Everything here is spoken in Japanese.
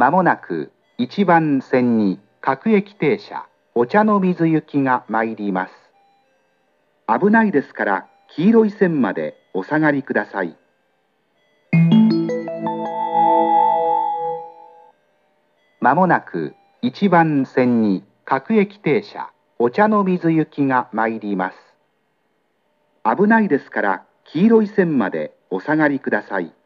まもなく1番線に各駅停車、お茶の水行きが参ります。危ないですから黄色い線までお下がりください。まもなく1番線に各駅停車、お茶の水行きが参ります。危ないですから黄色い線までお下がりください。